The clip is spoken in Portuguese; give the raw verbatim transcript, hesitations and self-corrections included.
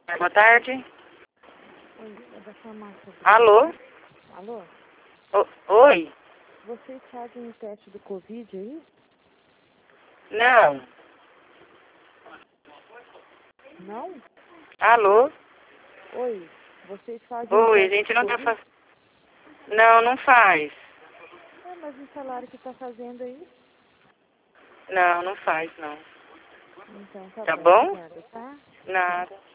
Boa tarde. Oi, é da farmácia. Alô? Alô? O- Oi? Vocês fazem o teste do Covid aí? Não. Não? Alô? Oi, vocês fazem o Oi, a teste gente do não tá Covid? fazendo. Não, não faz. É, mas me falaram que tá fazendo aí. Não, não faz, não. Então tá Tá bom, bom? obrigada, tá? Nada.